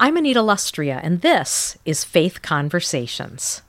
I'm Anita Lustria, and this is Faith Conversations.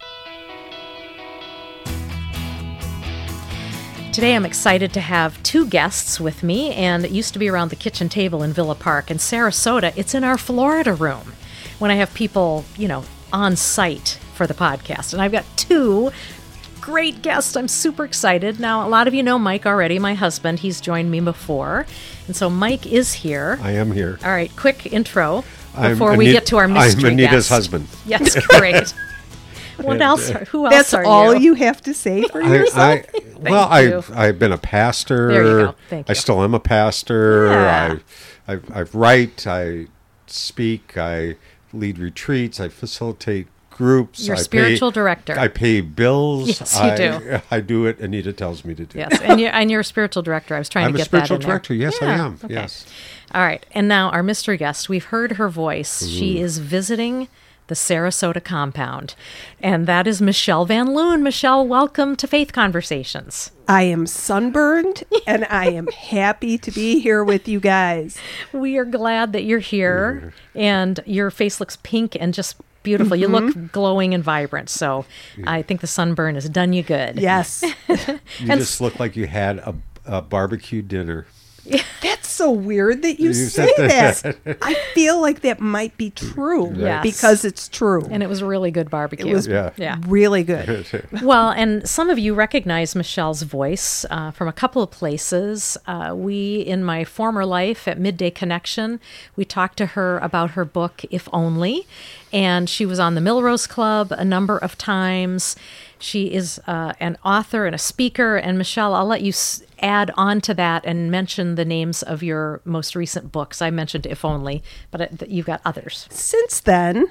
Today I'm excited to have two guests with me, and it used to be around the kitchen table in Villa Park. In Sarasota, it's in our Florida room when I have people, on site for the podcast. And I've got two great guests. I'm super excited. Now, a lot of you know Mike already, my husband. He's joined me before. And so Mike is here. I am here. All right, quick intro before we get to our mystery I'm Anita's guest. husband. Yes, great. What else? Who else That's are all you? you have to say for yourself? I've been a pastor. There you go. Thank you. I still am a pastor. Yeah. I write. I speak. I lead retreats. I facilitate groups. You're a spiritual director. I pay bills. Yes, you do. I do it. Anita tells me to do. Yes, and you're a spiritual director. I was trying to get that in I'm a spiritual director. Yes, I am. Okay. Yes. All right. And now our mystery guest, we've heard her voice. She is visiting the Sarasota compound, and that is Michelle Van Loon. Michelle, welcome to Faith Conversations. I am sunburned, and I am happy to be here with you guys. We are glad that you're here, and your face looks pink and just beautiful. You look glowing and vibrant, so I think the sunburn has done you good. Yes. You just look like you had a barbecue dinner. That's so weird that you say that. I feel like that might be true Yes. because it's true. And it was really good barbecue. It was yeah. really good. Well, and some of you recognize Michelle's voice from a couple of places. In my former life at Midday Connection, we talked to her about her book, If Only, and she was on the Milrose Club a number of times. She is an author and a speaker, and Michelle, I'll let you add on to that and mention the names of your most recent books. I mentioned If Only, but you've got others. Since then,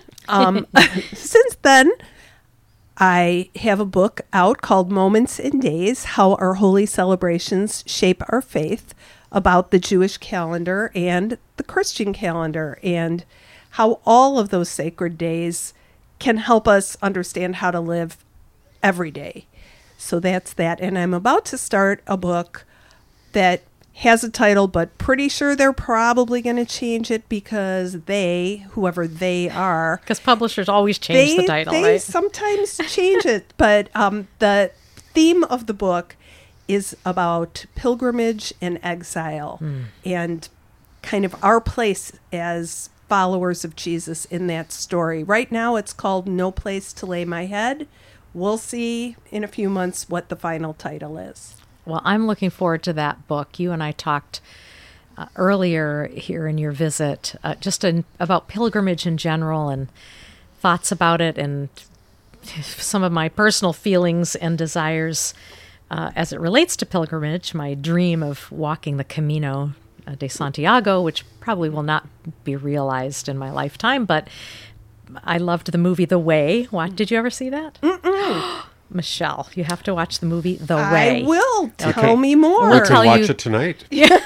I have a book out called Moments and Days, How Our Holy Celebrations Shape Our Faith, about the Jewish calendar and the Christian calendar, and how all of those sacred days can help us understand how to live every day. So that's that. And I'm about to start a book that has a title, but pretty sure they're probably going to change it because whoever they are. Because publishers always change the title, they right? sometimes change it. But the theme of the book is about pilgrimage and exile and kind of our place as followers of Jesus in that story. Right now it's called No Place to Lay My Head. We'll see in a few months what the final title is. Well, I'm looking forward to that book. You and I talked earlier here in your visit about pilgrimage in general and thoughts about it and some of my personal feelings and desires as it relates to pilgrimage, my dream of walking the Camino de Santiago, which probably will not be realized in my lifetime, but I loved the movie The Way. Did you ever see that? Michelle, you have to watch the movie The Way. I will. Tell me more. We'll I tell can watch you- it tonight.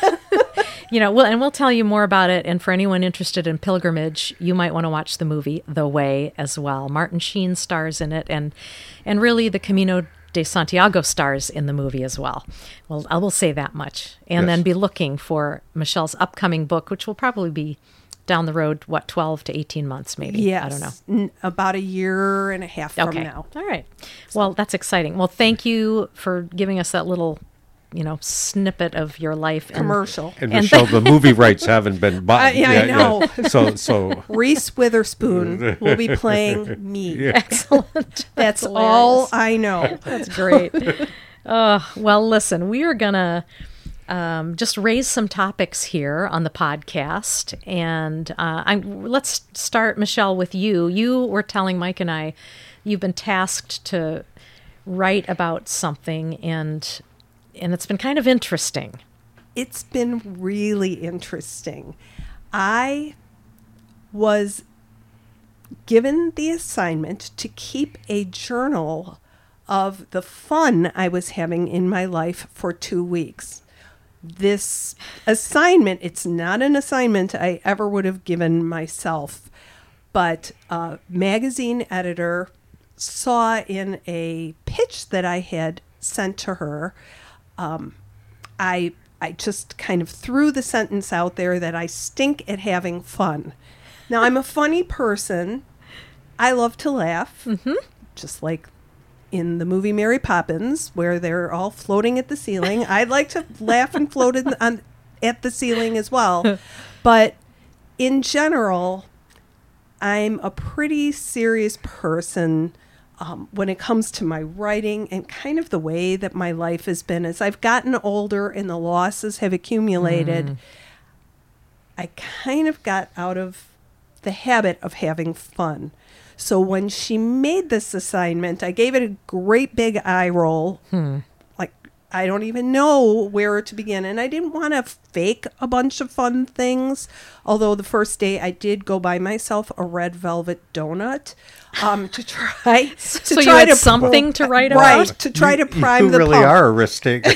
We'll tell you more about it. And for anyone interested in pilgrimage, you might want to watch the movie The Way as well. Martin Sheen stars in it, and really the Camino de Santiago stars in the movie as well. Well, I will say that much. And then be looking for Michelle's upcoming book, which will probably be down the road, 12 to 18 months maybe? Yes. I don't know. About a year and a half from now. All right. Well, that's exciting. Well, thank you for giving us that little, snippet of your life. Commercial. And Michelle, the movie rights haven't been bought. I know. So Reese Witherspoon will be playing me. Excellent. That's hilarious. all I know. That's great. Well, listen, we are going to just raise some topics here on the podcast. And let's start, Michelle, with you. You were telling Mike and I, you've been tasked to write about something, and it's been kind of interesting. It's been really interesting. I was given the assignment to keep a journal of the fun I was having in my life for 2 weeks. This assignment, it's not an assignment I ever would have given myself, but a magazine editor saw in a pitch that I had sent to her, I just kind of threw the sentence out there that I stink at having fun. Now, I'm a funny person. I love to laugh, just like in the movie Mary Poppins, where they're all floating at the ceiling. I'd like to laugh and float at the ceiling as well. But in general, I'm a pretty serious person when it comes to my writing and kind of the way that my life has been. As I've gotten older and the losses have accumulated, I kind of got out of the habit of having fun. So when she made this assignment, I gave it a great big eye roll. Like, I don't even know where to begin. And I didn't want to fake a bunch of fun things. Although the first day I did go buy myself a red velvet donut to try. So you had something to write about? Right, to try to prime the You really pump. are a risk taker.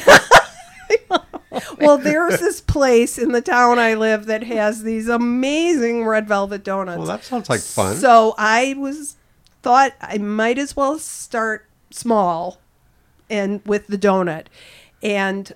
Well, there's this place in the town I live that has these amazing red velvet donuts. Well, that sounds like fun. So I thought I might as well start small and with the donut. And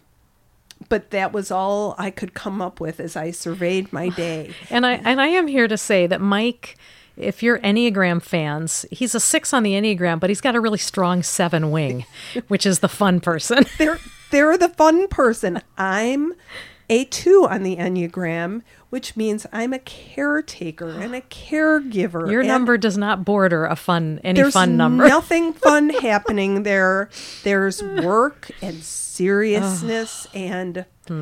but that was all I could come up with as I surveyed my day. And I am here to say that Mike, if you're Enneagram fans, he's a 6 on the Enneagram, but he's got a really strong 7 wing, which is the fun person. They're the fun person. I'm a 2 on the Enneagram, which means I'm a caretaker and a caregiver. Your and number does not border any there's fun number. nothing fun happening there. There's work and seriousness, and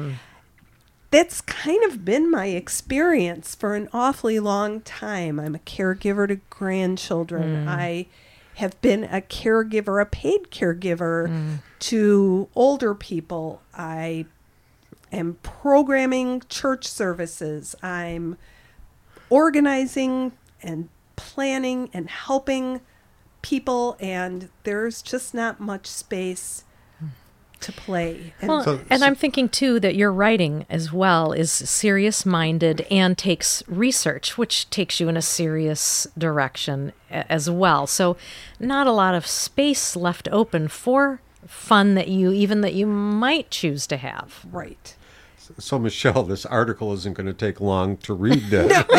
that's kind of been my experience for an awfully long time. I'm a caregiver to grandchildren. I have been a caregiver, a paid caregiver to older people. I am programming church services. I'm organizing and planning and helping people, and there's just not much space to play. And Well, and I'm thinking, too, that your writing as well is serious-minded and takes research, which takes you in a serious direction as well. So not a lot of space left open for fun that you might choose to have. right. So, Michelle, this article isn't going to take long to read.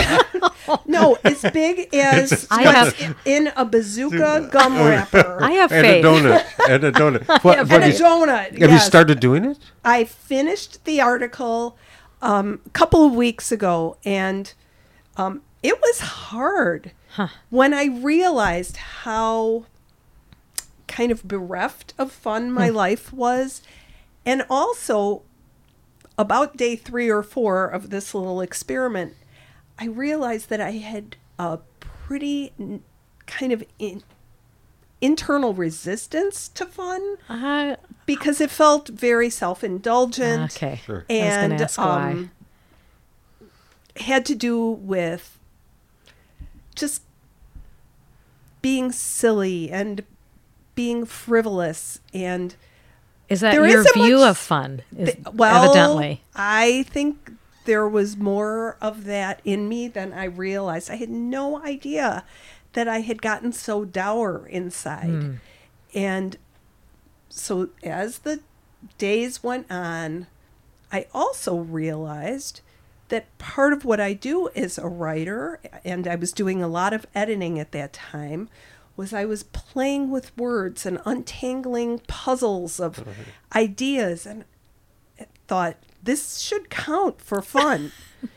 No, as big as I have- what's in a bazooka gum wrapper. I have And faith. a donut. And a donut. What, and a donut. have you yes. started doing it? I finished the article a couple of weeks ago, and it was hard when I realized how kind of bereft of fun my life was. And also, about day 3 or 4 of this little experiment, I realized that I had a pretty kind of internal resistance to fun because it felt very self-indulgent. Okay. Sure. I was And going to ask why. had to do with just being silly and being frivolous, and Is that there your isn't view much- of fun? well, Evidently. I think there was more of that in me than I realized. I had no idea that I had gotten so dour inside. And so as the days went on, I also realized that part of what I do as a writer, and I was doing a lot of editing at that time, was I was playing with words and untangling puzzles of ideas, and I thought, this should count for fun.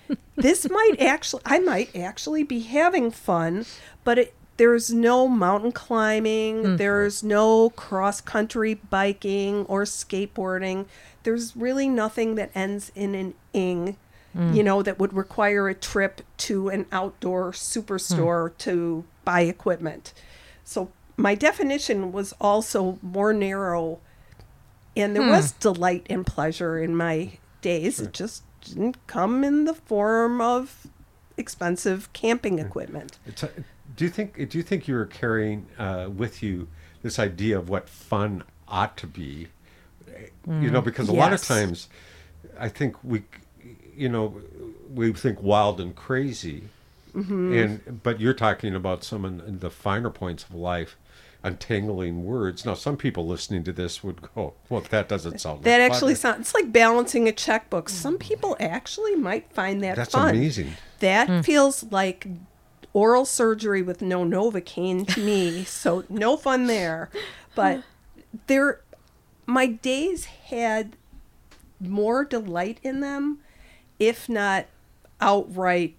I might actually be having fun, but there's no mountain climbing, there's no cross-country biking or skateboarding. There's really nothing that ends in an ing, that would require a trip to an outdoor superstore to buy equipment. So my definition was also more narrow, and there was delight and pleasure in my days. It just didn't come in the form of expensive camping equipment. Do you think you were carrying with you this idea of what fun ought to be? Because a lot of Yes. times, I think we think wild and crazy, but you're talking about some of the finer points of life, untangling words. Now, some people listening to this would go, well, that doesn't sound That like actually fun. sounds, it's like balancing a checkbook. Some people actually might find that That's fun. amazing. That feels like oral surgery with no Novocaine to me. So no fun there. But my days had more delight in them, if not outright,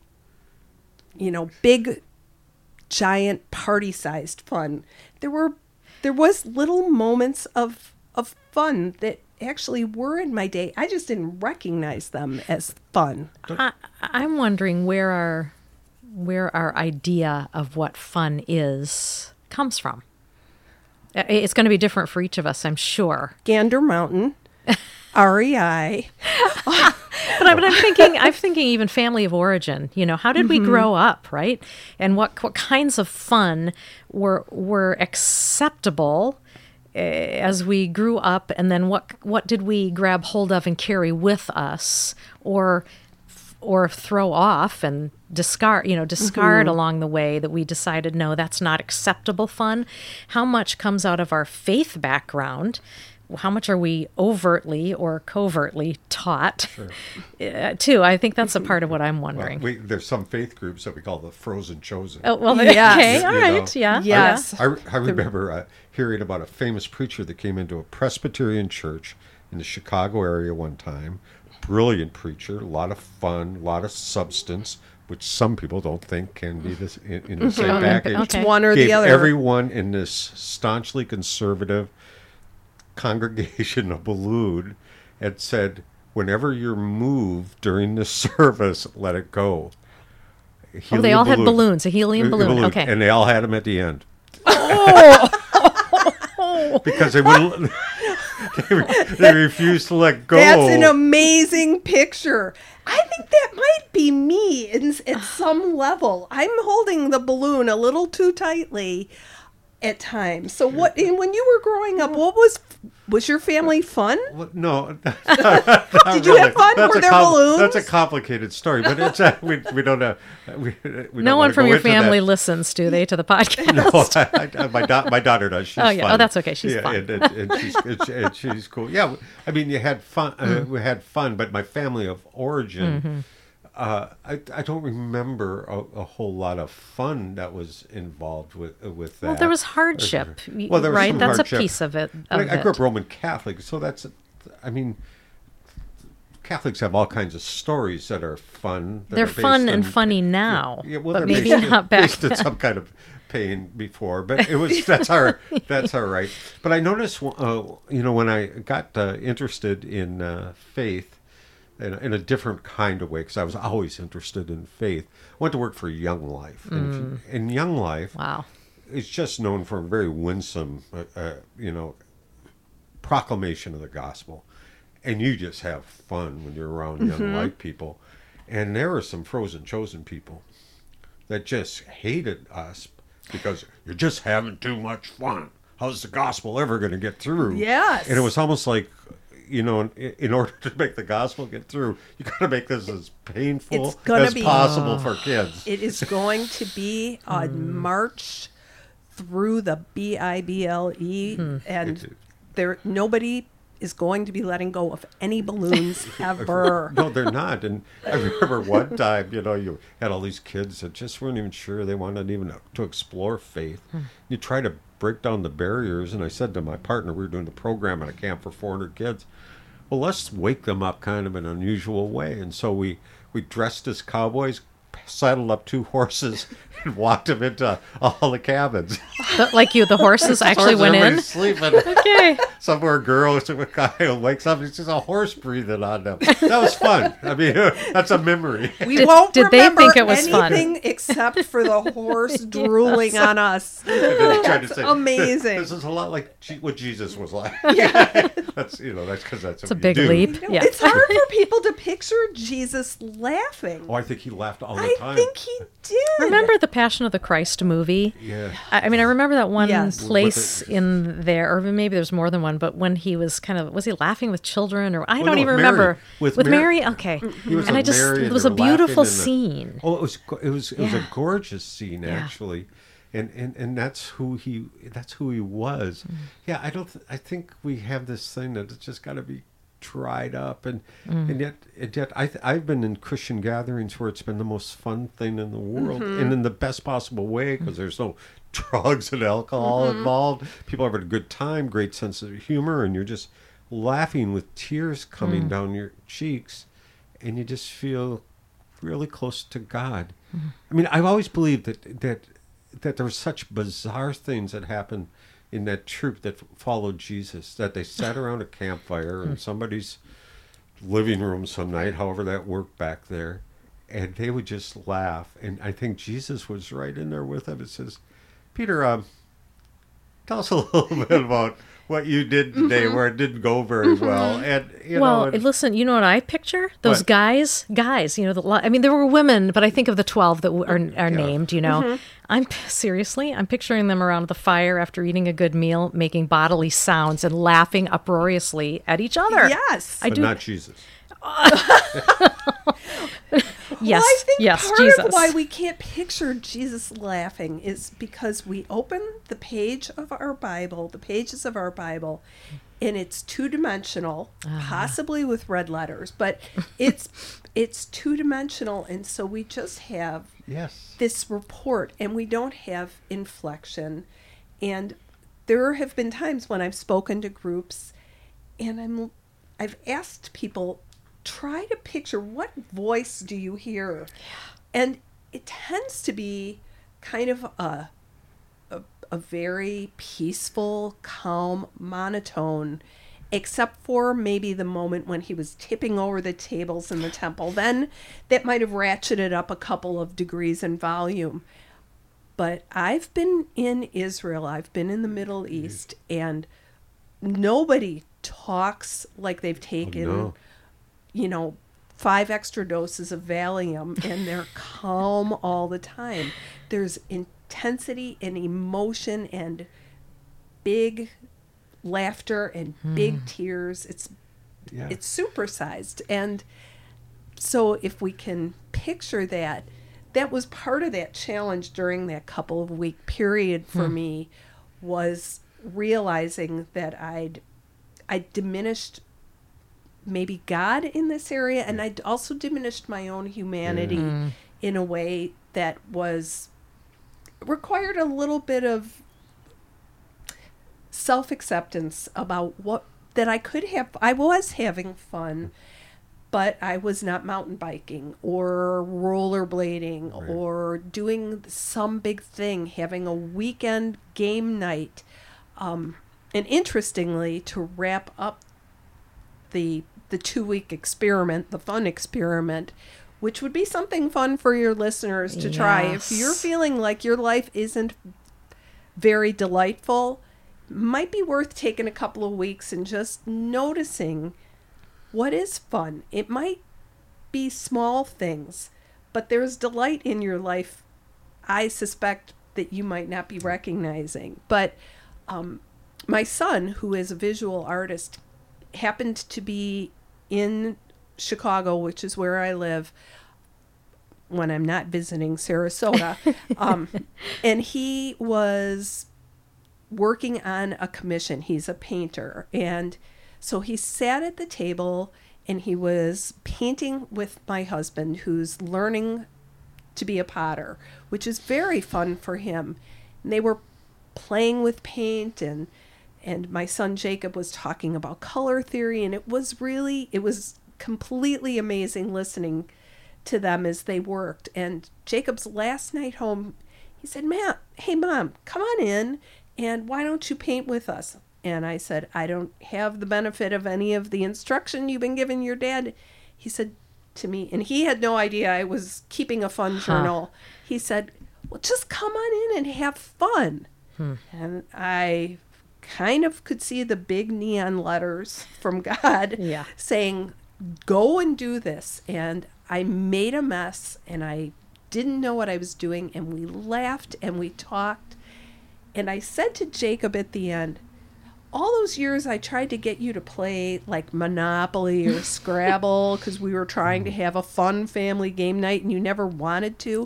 big, giant, party-sized fun. There was little moments of fun that actually were in my day. I just didn't recognize them as fun. I'm wondering where our idea of what fun is comes from. It's going to be different for each of us, I'm sure. Gander Mountain, REI. But I'm thinking even family of origin. How did we grow up, right? And what kinds of fun were acceptable as we grew up, and then what did we grab hold of and carry with us, or throw off and discard along the way that we decided, no, that's not acceptable fun. How much comes out of our faith background? How much are we overtly or covertly taught? Sure. Too, I think that's a part of what I'm wondering. Well, there's some faith groups that we call the frozen chosen. Oh, well, Yes. okay, all You right, know. yeah. Yes. Yeah. I remember hearing about a famous preacher that came into a Presbyterian church in the Chicago area one time. Brilliant preacher, a lot of fun, a lot of substance, which some people don't think can be this in the same package. Okay. It's one or Gave the other. everyone in this staunchly conservative congregation a balloon and said, whenever you're moved during the service, let it go. Oh, they all had balloons, a helium balloon. Okay. And they all had them at the end. Because they wouldn't. They refused to let go. That's an amazing picture. I think that might be me at some level. I'm holding the balloon a little too tightly at times. So and when you were growing up, what was your family fun? Well, no. Did you have fun? Were there balloons? That's a complicated story, but it's we don't know. We No don't one wanna from go your into family that. listens, do they, to the podcast? No, my daughter does. She's Oh, yeah. fun. Oh, that's okay. She's fun. And she's cool. Yeah, I mean, you had fun. We had fun, but my family of origin, I don't remember a whole lot of fun that was involved with that. Well, there was hardship, Well, there was right? some That's hardship. a piece of it. I grew up Roman Catholic, so I mean, Catholics have all kinds of stories that are fun. That They're are based fun and on- funny now, well, but they're maybe based- not back based then. in some kind of pain before, but it was that's all right. But I noticed, when I got interested in faith in a different kind of way, because I was always interested in faith. I went to work for Young Life, and Young Life, Wow. is just known for a very winsome, proclamation of the gospel, and you just have fun when you're around young white people. And there were some frozen chosen people that just hated us because you're just having too much fun. How's the gospel ever going to get through? Yes. And it was almost like, in order to make the gospel get through, you got to make this as painful It's gonna as be- possible for kids. It is going to be a march through the Bible, and nobody is going to be letting go of any balloons ever. No, they're not. And I remember one time, you had all these kids that just weren't even sure they wanted even to explore faith. You try to break down the barriers, and I said to my partner, we were doing the program at a camp for 400 kids, well, let's wake them up kind of in an unusual way. And so we dressed as cowboys, saddled up 2 horses, and walked them into all the cabins. The horses actually went in? Everybody's sleeping. Okay. Some poor girl, some guy wakes up, and sees a horse breathing on them. That was fun. I mean, that's a memory. We won't did they remember think it was fun? anything except for the horse drooling on us. And then they tried to say, Amazing. This is a lot like what Jesus was like. Yeah. That's because that's It's a big leap. Yeah. It's hard for people to picture Jesus laughing. Oh, I think he laughed all the I time. think he did. Remember the Passion of the Christ movie? Yeah. I mean, I remember that one Yes. place in there, or maybe there's more than one, but when he was was he laughing with children, or I Oh, don't no, even with Mary. remember. With Mary? Okay. He was And with Mary, it and was they a were laughing beautiful in the- scene. Oh, it was a gorgeous scene, Yeah. actually. And that's who he was. Yeah, I think we have this thing that it's just got to be dried up, and yet I've been in Christian gatherings where it's been the most fun thing in the world, and in the best possible way, because there's no drugs and alcohol involved. People are having a good time, great sense of humor, and you're just laughing with tears coming down your cheeks, and you just feel really close to God. I mean, I've always believed that there were such bizarre things that happened in that troop that followed Jesus, that they sat around a campfire in somebody's living room some night, however that worked back there, and they would just laugh. And I think Jesus was right in there with them. It says, Peter, tell us a little bit about what you did today where it didn't go very well. And listen, you know what I picture? Those guys, you know, I mean, there were women, but I think of the 12 that are named, you know. I'm picturing them around the fire after eating a good meal, making bodily sounds and laughing uproariously at each other. Yes. But not Jesus. Yes, well, I think part Jesus. of why we can't picture Jesus laughing is because we open the pages of our Bible, and it's two-dimensional, possibly with red letters, but it's two-dimensional, and so we just have this report, and we don't have inflection. And there have been times when I've spoken to groups, and I've asked people, try to picture, what voice do you hear? And it tends to be kind of a very peaceful, calm monotone, except for maybe the moment when he was tipping over the tables in the temple. Then that might have ratcheted up a couple of degrees in volume. But I've been in Israel, I've been in the Middle East, and nobody talks like they've taken, 5 extra doses of Valium, and they're calm all the time. There's intensity and emotion and big laughter and big tears. It's supersized. And so if we can picture that was part of that challenge during that couple of week period for me, was realizing that I'd diminished maybe God in this area, and I'd also diminished my own humanity in a way that required a little bit of self-acceptance about that I could have. I was having fun, but I was not mountain biking or rollerblading or doing some big thing, having a weekend game night. And interestingly, to wrap up the 2-week experiment, the fun experiment, which would be something fun for your listeners to try. If you're feeling like your life isn't very delightful, might be worth taking a couple of weeks and just noticing what is fun. It might be small things, but there's delight in your life, I suspect, that you might not be recognizing. But my son, who is a visual artist, happened to be in Chicago, which is where I live when I'm not visiting Sarasota. And he was working on a commission. He's a painter. And so he sat at the table and he was painting with my husband, who's learning to be a potter, which is very fun for him. And they were playing with paint, and my son Jacob was talking about color theory, and it was completely amazing listening to them as they worked. And Jacob's last night home, he said, hey Mom, come on in, and why don't you paint with us? And I said, I don't have the benefit of any of the instruction you've been giving your dad. He said to me, and he had no idea I was keeping a fun journal. He said, well, just come on in and have fun. And I kind of could see the big neon letters from God saying, go and do this. And I made a mess, and I didn't know what I was doing, and we laughed and we talked. And I said to Jacob at the end, all those years I tried to get you to play like Monopoly or Scrabble because we were trying to have a fun family game night and you never wanted to.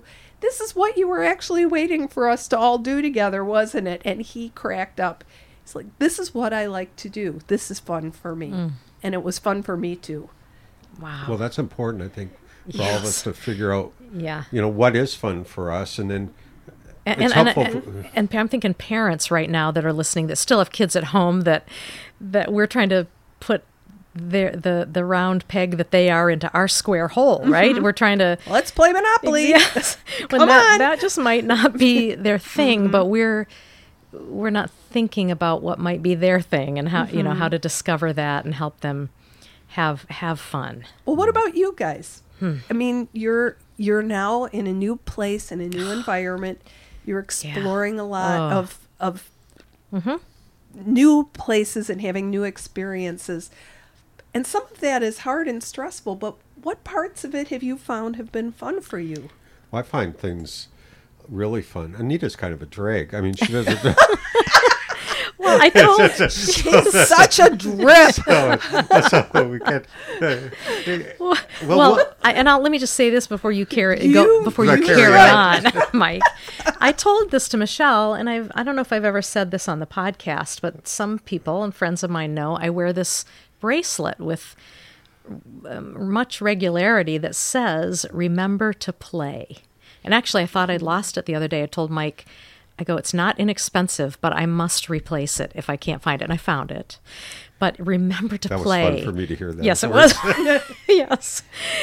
this is what you were actually waiting for us to all do together, wasn't it? And he cracked up. He's like, this is what I like to do. This is fun for me. And it was fun for me too. Wow. Well, that's important, I think, for all of us to figure out, Yeah. what is fun for us. And then And, it's and, helpful. and I'm thinking parents right now that are listening that still have kids at home that we're trying to put the round peg that they are into our square hole, right? We're trying to Let's play Monopoly. Yes. When Come on. that just might not be their thing, but we're not thinking about what might be their thing and how how to discover that and help them have fun. Well, what about you guys? I mean, you're now in a new place, in a new environment. You're exploring a lot of new places and having new experiences. And some of that is hard and stressful, but what parts of it have you found have been fun for you? Well, I find things really fun. Anita's kind of a drag. I mean, she doesn't. Well, I told She's such a drip. so we can't. let me just say this before you carry Carry on, Mike. I told this to Michelle, and I don't know if I've ever said this on the podcast, but some people and friends of mine know I wear this bracelet with much regularity that says, "Remember to play." And actually, I thought I'd lost it the other day. I told Mike, I go, it's not inexpensive, but I must replace it if I can't find it. And I found it. But remember to play. That was fun for me to hear that. Yes, it was. Yes.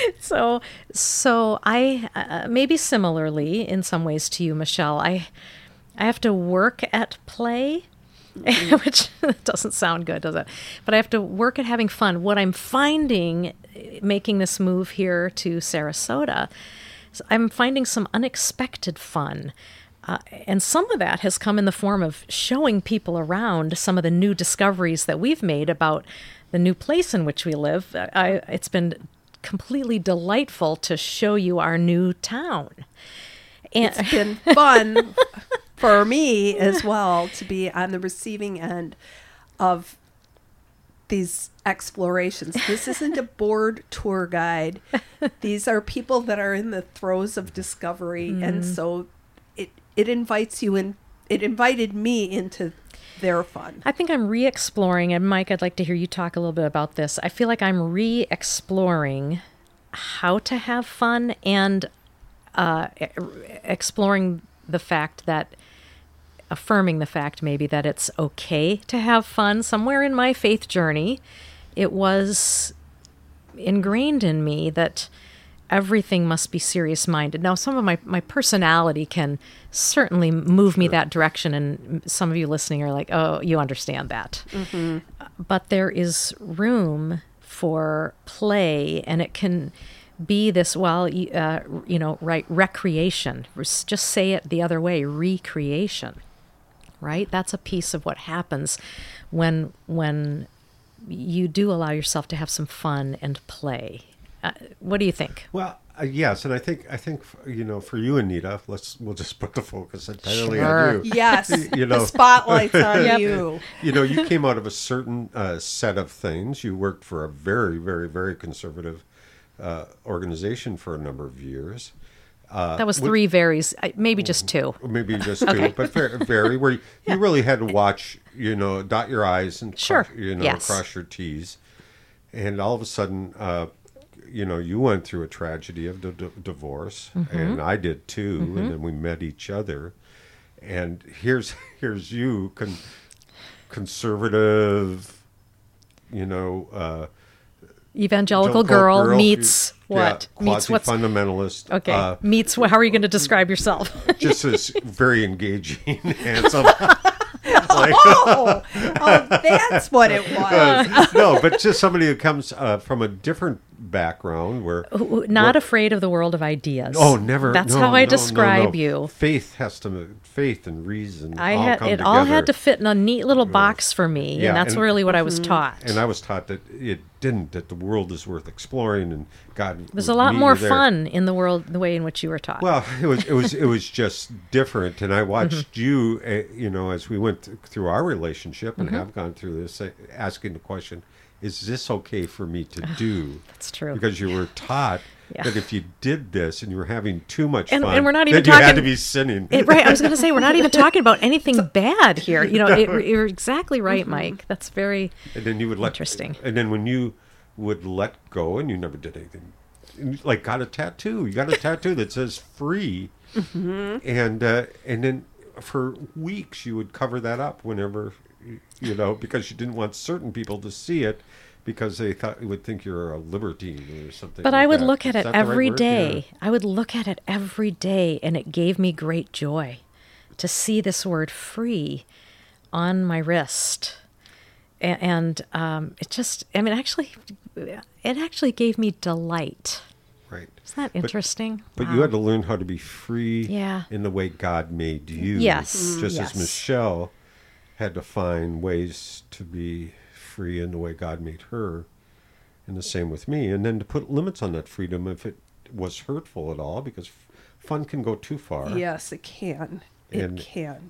So I, maybe similarly in some ways to you, Michelle, I have to work at play, which doesn't sound good, does it? But I have to work at having fun. What I'm finding making this move here to Sarasota, I'm finding some unexpected fun. And some of that has come in the form of showing people around some of the new discoveries that we've made about the new place in which we live. It's been completely delightful to show you our new town. And It's been fun for me as well to be on the receiving end of these explorations. This isn't a bored tour guide. These are people that are in the throes of discovery. And so it invites you in. It invited me into their fun. I think I'm re-exploring, and Mike, I'd like to hear you talk a little bit about this. I feel like I'm re-exploring how to have fun and exploring the fact that, affirming the fact maybe that it's okay to have fun. Somewhere in my faith journey, it was ingrained in me that everything must be serious-minded. Now, some of my personality can certainly move me that direction, and some of you listening are like, oh, you understand that. But there is room for play, and it can be this, recreation. Just say it the other way, recreation, right? That's a piece of what happens when you do allow yourself to have some fun and play. What do you think? Well, yes, and I think for you, Anita, we'll just put the focus entirely Sure. on you. Yes, the spotlight's on you. You came out of a certain set of things. You worked for a very, very, very conservative organization for a number of years. That was three varies, maybe just two. Maybe just two, but very where you really had to watch, dot your I's and Sure. cross your T's, and all of a sudden. You went through a tragedy of divorce, and I did too, and then we met each other. And here's you, Evangelical conservative, girl meets what? Meets what's quasi-fundamentalist. Okay. Meets how are you going to describe yourself? Just as very engaging, handsome. That's what it was. No, but just somebody who comes from a different background where Not afraid of the world of ideas. Oh, never. That's no, how I no, describe no. you. Faith and reason. It all had to fit in a neat little box for me, Yeah, and that's really what I was taught. And I was taught that it didn't. That the world is worth exploring, and God. There's a lot more fun in the world the way in which you were taught. Well, it was just different, and I watched you, as we went through our relationship and have gone through this, asking the question, is this okay for me to do? That's true. Because you were taught Yeah. that if you did this and you were having too much And- fun, and we're not even then you had to talking- be sinning. Right. I was going to say, we're not even talking about anything bad here. You're exactly right, Mike. That's very And then you would let interesting. And then when you would let go and you never did anything, like got a tattoo. You got a tattoo that says free, and then for weeks you would cover that up whenever because you didn't want certain people to see it because they thought you would think you're a libertine or something. But like I would that. look at Is it that the right every word? day. Yeah. I would look at it every day, and it gave me great joy to see this word free on my wrist. And it just, it actually gave me delight. Right. Isn't that interesting? But Wow. you had to learn how to be free Yeah. in the way God made you. Yes. Just Yes. as Michelle had to find ways to be free in the way God made her. And the same with me. And then to put limits on that freedom if it was hurtful at all, because fun can go too far. Yes, it can. It can.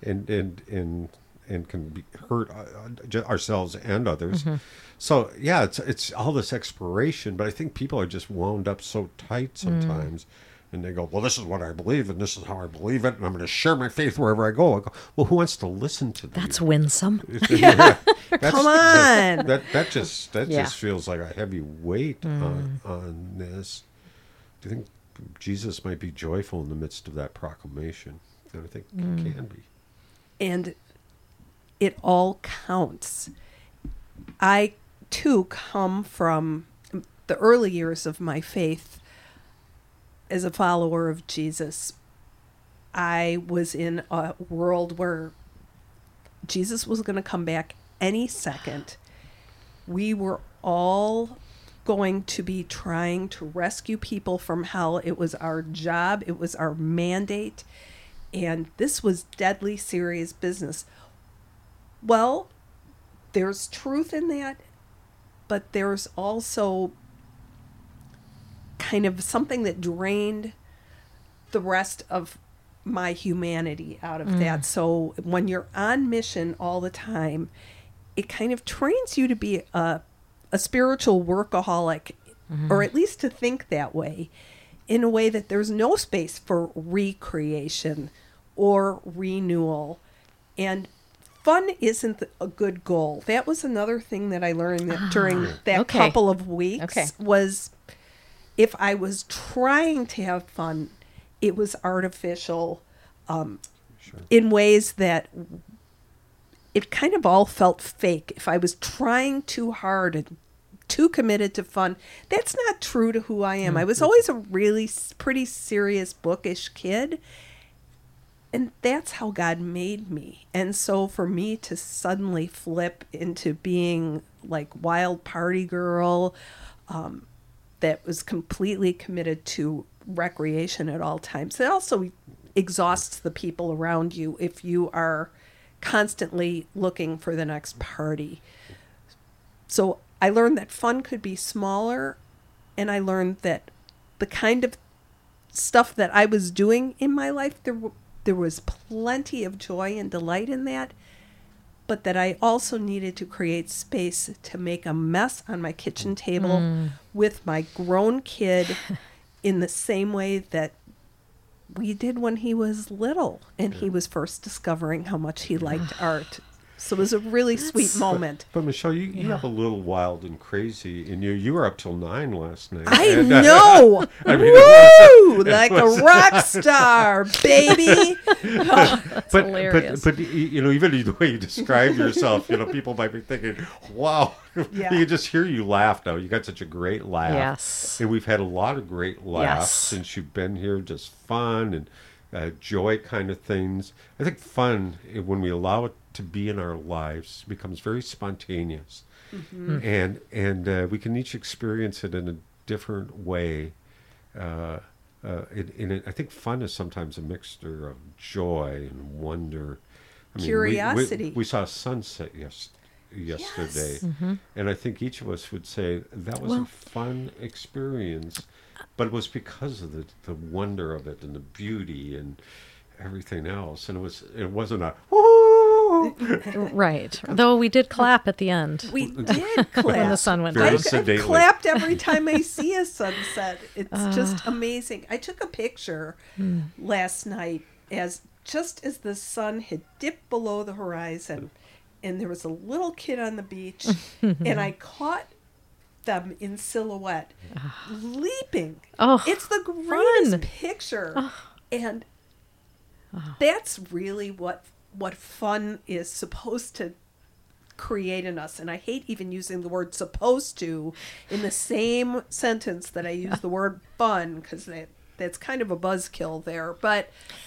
And can be hurt ourselves and others. So yeah, it's all this exploration, but I think people are just wound up so tight sometimes, and they go, "Well, this is what I believe, and this is how I believe it, and I'm going to share my faith wherever I go." I go, "Well, who wants to listen to That's you?" winsome. Come on. That just Yeah. feels like a heavy weight on this. Do you think Jesus might be joyful in the midst of that proclamation? And I think he can be. And it all counts. I, too, come from the early years of my faith as a follower of Jesus. I was in a world where Jesus was going to come back any second. We were all going to be trying to rescue people from hell. It was our job. It was our mandate. And this was deadly serious business. Well, there's truth in that, but there's also kind of something that drained the rest of my humanity out of that. So when you're on mission all the time, it kind of trains you to be a spiritual workaholic, or at least to think that way, in a way that there's no space for recreation or renewal. And fun isn't a good goal. That was another thing that I learned that during that Okay. couple of weeks Okay. was if I was trying to have fun, it was artificial in ways that it kind of all felt fake. If I was trying too hard and too committed to fun, that's not true to who I am. I was always a really pretty serious, bookish kid. And that's how God made me. And so for me to suddenly flip into being like wild party girl that was completely committed to recreation at all times, it also exhausts the people around you if you are constantly looking for the next party. So I learned that fun could be smaller, and I learned that the kind of stuff that I was doing in my life, there was plenty of joy and delight in that, but that I also needed to create space to make a mess on my kitchen table with my grown kid in the same way that we did when he was little and he was first discovering how much he liked art. So it was a really sweet moment. But Michelle, you have a little wild and crazy in you. You were up till 9 last night. I And, know. I mean, it Woo! Like a rock star, baby. but hilarious. But even the way you describe yourself, people might be thinking, "Wow!" Yeah. You can just hear you laugh now. You got such a great laugh. Yes. And we've had a lot of great laughs Yes. since you've been here. Just fun and joy kind of things. I think fun, when we allow it to be in our lives, becomes very spontaneous, and we can each experience it in a different way. I think fun is sometimes a mixture of joy and wonder. I mean, Curiosity. We saw a sunset yesterday, and I think each of us would say that was a fun experience, but it was because of the wonder of it and the beauty and everything else. And it wasn't a woo woo. Right. Though we did clap at the end We did clap. when the sun went Very down. I've sedately. clapped every time I see a sunset. It's just amazing. I took a picture last night as the sun had dipped below the horizon, and there was a little kid on the beach, and I caught them in silhouette, leaping. Oh, It's the greatest fun. picture, and that's really what fun is supposed to create in us. And I hate even using the word "supposed to" in the same sentence that I use the word "fun," because that's kind of a buzzkill there. But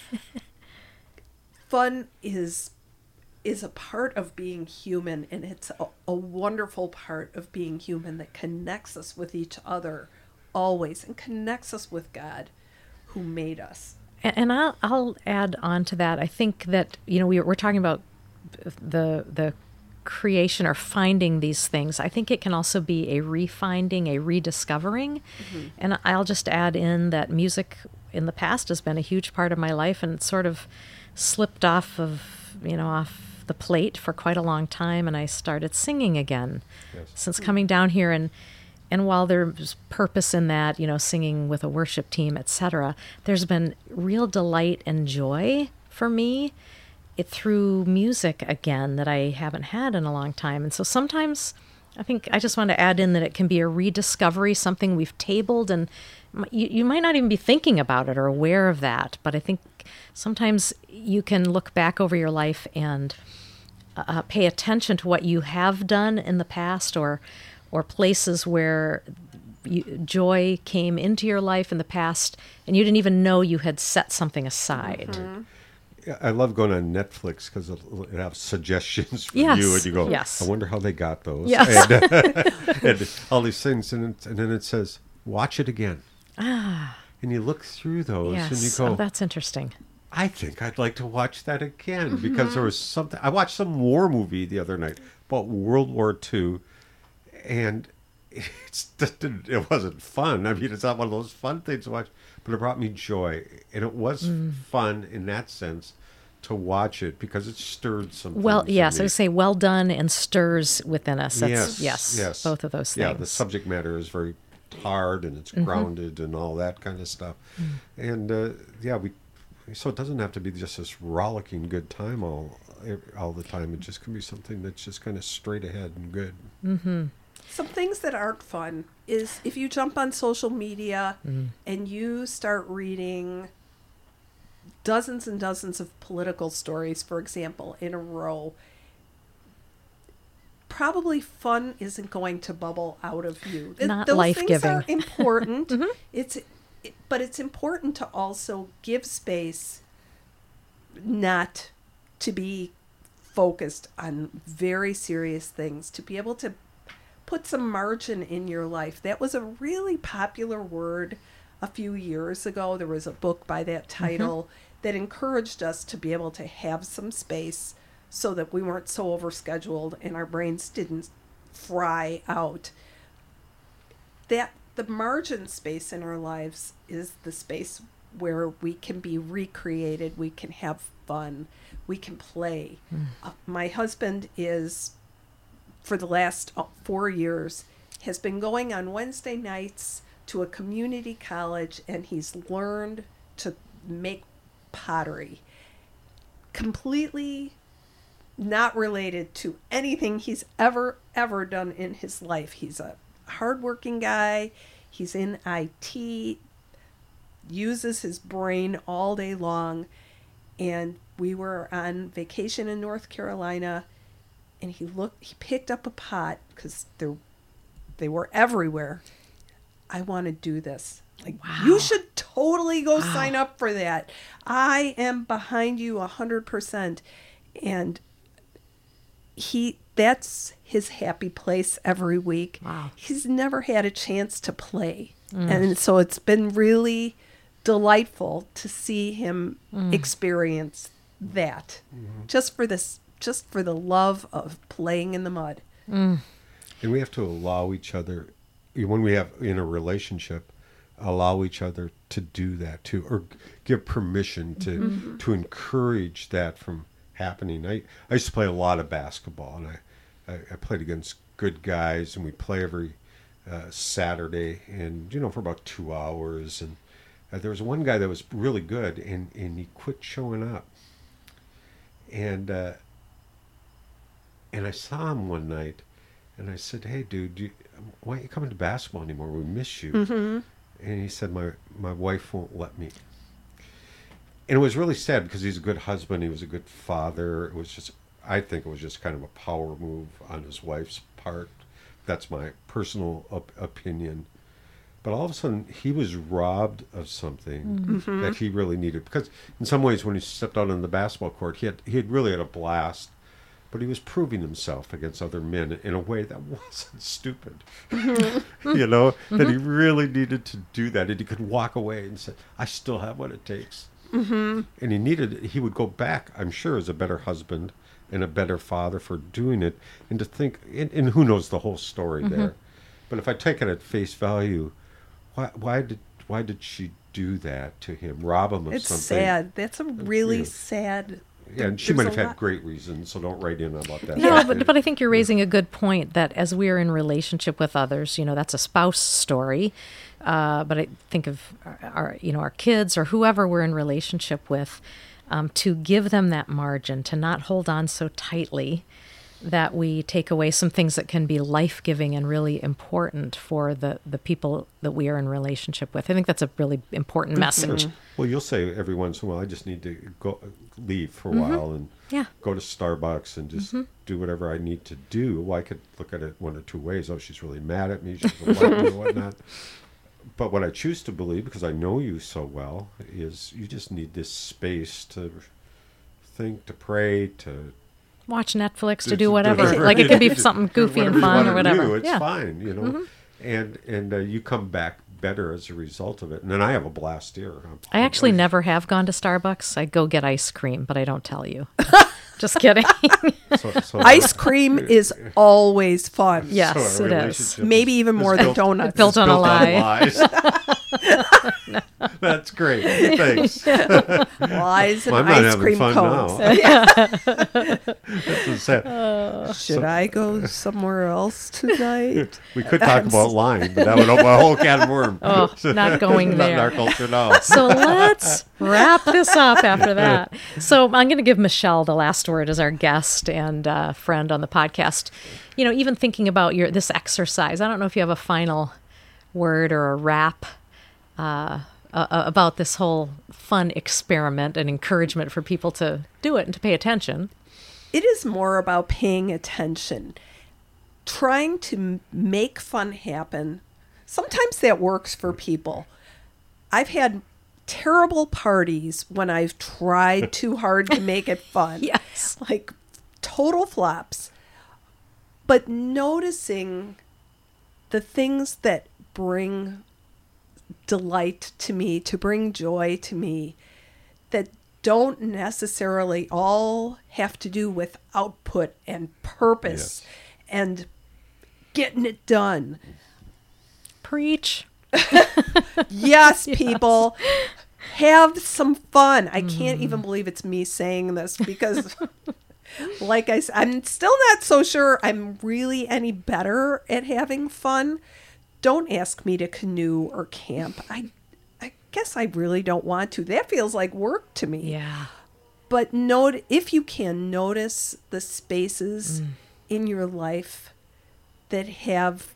fun is a part of being human, and it's a wonderful part of being human that connects us with each other always, and connects us with God who made us. And I'll add on to that. I think that, we're talking about the creation or finding these things. I think it can also be a refinding, a rediscovering. Mm-hmm. And I'll just add in that music in the past has been a huge part of my life, and it sort of slipped off the plate for quite a long time, and I started singing again since coming down here. And while there's purpose in that, singing with a worship team, etc., there's been real delight and joy for me through music again that I haven't had in a long time. And so sometimes I think I just want to add in that it can be a rediscovery, something we've tabled, and you might not even be thinking about it or aware of that. But I think sometimes you can look back over your life and pay attention to what you have done in the past, or places where joy came into your life in the past and you didn't even know you had set something aside. Mm-hmm. I love going on Netflix because it have suggestions for Yes, you, and you go, yes. I wonder how they got those. Yes. And all these things, and then it says, watch it again. And you look through those, and you Yes. go, Oh, that's interesting. I think I'd like to watch that again, because there was something. I watched some war movie the other night about World War II, and it wasn't fun. I mean, it's not one of those fun things to watch, but it brought me joy. And it was fun in that sense to watch it, because it stirred something. Well, in yes, me. I would say well done and stirs within us. That's, yes, both of those things. Yeah, the subject matter is very hard, and it's grounded and all that kind of stuff. And so it doesn't have to be just this rollicking good time all the time. It just can be something that's just kind of straight ahead and good. Mm-hmm. Some things that aren't fun is if you jump on social media and you start reading dozens and dozens of political stories, for example, in a row, probably fun isn't going to bubble out of you. Not Those life-giving. things are important. But it's important to also give space not to be focused on very serious things, to be able to put some margin in your life. That was a really popular word a few years ago. There was a book by that title that encouraged us to be able to have some space so that we weren't so overscheduled and our brains didn't fry out. That the margin space in our lives is the space where we can be recreated, we can have fun, we can play. My husband is, for the last 4 years, has been going on Wednesday nights to a community college, and he's learned to make pottery. Completely not related to anything he's ever done in his life. He's a hardworking guy. He's in IT, uses his brain all day long. And we were on vacation in North Carolina, and he picked up a pot because they were everywhere. I want to do this. Like, wow. You should totally go sign up for that. I am behind you 100%. And that's his happy place every week. Wow. He's never had a chance to play. And so it's been really delightful to see him experience that. Just for the love of playing in the mud. And we have to allow each other, when we have in a relationship, allow each other to do that too, or give permission to encourage that from happening. I used to play a lot of basketball, and I played against good guys, and we play every Saturday, and for about 2 hours. And there was one guy that was really good, and he quit showing up. And I saw him one night, and I said, "Hey, dude, why aren't you coming to basketball anymore? We miss you." Mm-hmm. And he said, my wife won't let me. And it was really sad because he's a good husband. He was a good father. I think it was just kind of a power move on his wife's part. That's my personal opinion. But all of a sudden, he was robbed of something that he really needed. Because in some ways, when he stepped out on the basketball court, he had really had a blast. But he was proving himself against other men in a way that wasn't stupid. That he really needed to do that. And he could walk away and say, I still have what it takes. Mm-hmm. And he would go back, I'm sure, as a better husband and a better father for doing it. And to think, and who knows the whole story there. But if I take it at face value, why did she do that to him, rob him of something? It's sad. That's a really sad. Yeah, and she might have had great reasons, so don't write in about that. No, but I think you're raising a good point that as we're in relationship with others, that's a spouse story. But I think of our kids or whoever we're in relationship with, to give them that margin, to not hold on so tightly that we take away some things that can be life-giving and really important for the people that we are in relationship with. I think that's a really important message. Well, you'll say every once in a while, I just need to leave for a while and go to Starbucks and just do whatever I need to do. Well, I could look at it one or two ways. Oh, she's really mad at me. She doesn't like me or whatnot. But what I choose to believe, because I know you so well, is you just need this space to think, to pray, to watch Netflix, to do whatever. Like it could be something goofy and fun or whatever. It's fine, And you come back better as a result of it. And then I have a blast here. I actually never have gone to Starbucks. I go get ice cream, but I don't tell you. Just kidding. So ice cream is always fun. Yes, it is. Maybe even more than donuts. Built on a lie. That's great. Thanks. Lies and I'm not ice having cream fun cones. This is sad. Should I go somewhere else tonight? We could talk about lying, but that would open a whole can of worms. Oh, not going Not there. in our culture now. So let's wrap this up after that. So I'm going to give Michelle the last word as our guest and friend on the podcast. Even thinking about this exercise, I don't know if you have a final word or a wrap about this whole fun experiment and encouragement for people to do it and to pay attention. It is more about paying attention, trying to make fun happen. Sometimes that works for people. I've had terrible parties when I've tried too hard to make it fun. Yes. Like total flops. But noticing the things that bring delight to me, to bring joy to me, that don't necessarily all have to do with output and purpose and getting it done. Preach. Yes, people, have some fun. I can't even believe it's me saying this because, like I said, I'm still not so sure I'm really any better at having fun. Don't ask me to canoe or camp. I guess I really don't want to. That feels like work to me. Yeah. But if you can notice the spaces in your life that have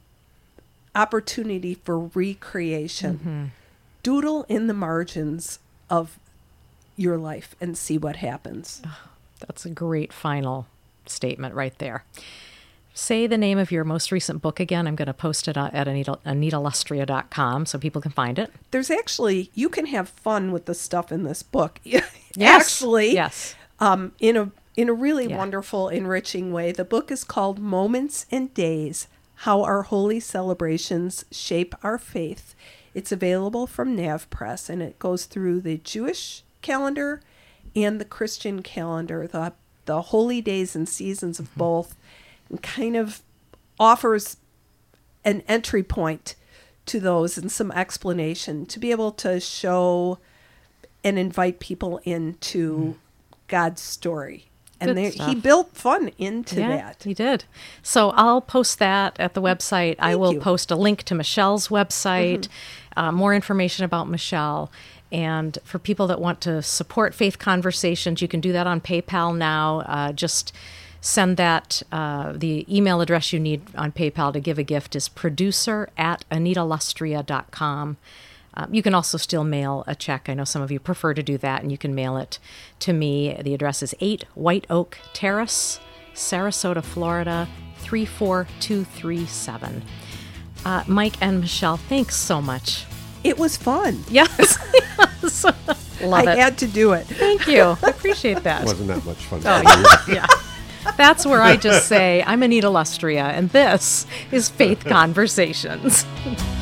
opportunity for recreation, doodle in the margins of your life and see what happens. Oh, that's a great final statement right there. Say the name of your most recent book again. I'm going to post it at AnitaLustria.com so people can find it. There's actually, you can have fun with the stuff in this book. Yes. Actually, yes. In a really wonderful, enriching way. The book is called Moments and Days, How Our Holy Celebrations Shape Our Faith. It's available from Nav Press, and it goes through the Jewish calendar and the Christian calendar, the holy days and seasons of both, and kind of offers an entry point to those and some explanation to be able to show and invite people into God's story. Good And he stuff. built fun into Yeah, that. he did. So I'll post that at the website. I will you. post a link to Michelle's website, more information about Michelle. And for people that want to support Faith Conversations, you can do that on PayPal now. Just send that. The email address you need on PayPal to give a gift is producer@anitalustria.com. You can also still mail a check. I know some of you prefer to do that, and you can mail it to me. The address is 8 White Oak Terrace, Sarasota, Florida, 34237. Mike and Michelle, thanks so much. It was fun. Yes. Yes. Love I it. had to do it. Thank you. I appreciate that. Wasn't that much fun? Yeah. That's where I just say, I'm Anita Lustria, and this is Faith Conversations.